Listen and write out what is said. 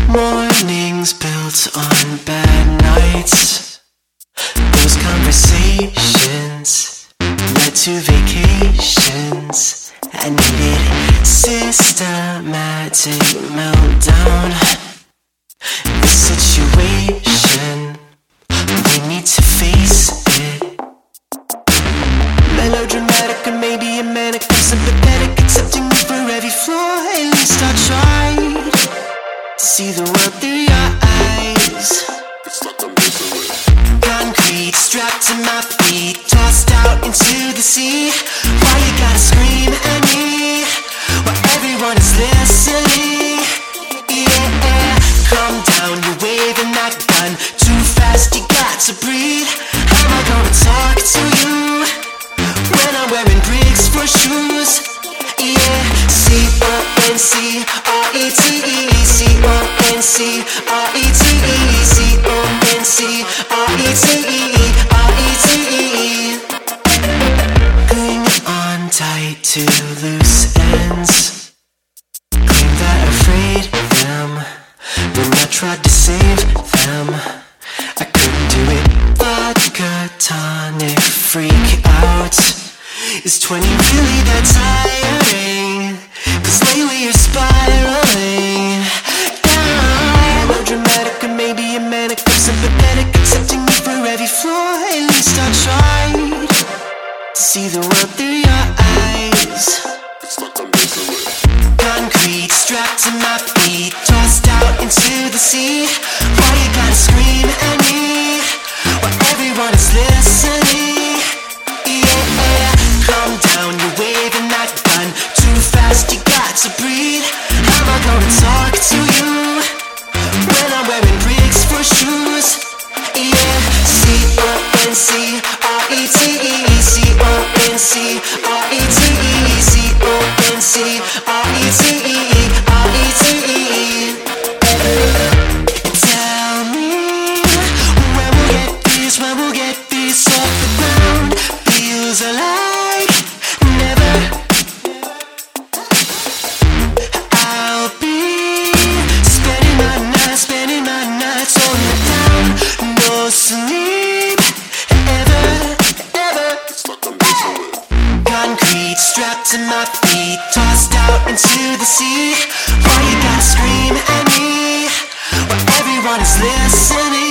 Mornings built on bad nights. Those conversations led to vacations. I needed systematic meltdown. The situation, we need to face it. Melodramatic or maybe a manic, I'm sympathetic, accepting you for every flaw. At least I tried to see the world through your eyes. Concrete strapped to my feet, tossed out into the sea. Why you gotta scream at me while everyone is listening? Yeah, calm down, you're waving that gun too fast, you got to breathe. How am I gonna talk to you when I'm wearing bricks for shoes? Yeah, C-O-N-C-R-E-T-E, C-O-N-C-R-E-T-E, C-O-N-C-R-E-T-E, cling on tight to loose ends. Claim that I freed them when I tried to save them. I couldn't do it. Vodka tonic freak out. Is 20 really that tiring? 'Cause lately you're spiraling down. Melodramatic or maybe a manic, I'm sympathetic, accepting you for every flaw. At least I tried to see the world through your eyes. Concrete strapped to my feet, tossed out into the sea. Why you gotta scream at me while everyone is listening? Yeah, calm down, you're waving that gun too fast, you got to breathe. How am I gonna talk to you when I'm wearing bricks for shoes? Yeah, C-O-N-C-R-E-T-E, C-O-N-C-R-E-T-E, C-O-N-C-R-E-T-E, R-E-T-E. Tell me when we'll get this off the ground. Feels like never. I'll be spending my nights on the town. No sleep, ever. Concrete strapped to my feet, tossed out into the sea. Why you gotta scream at me while everyone is listening?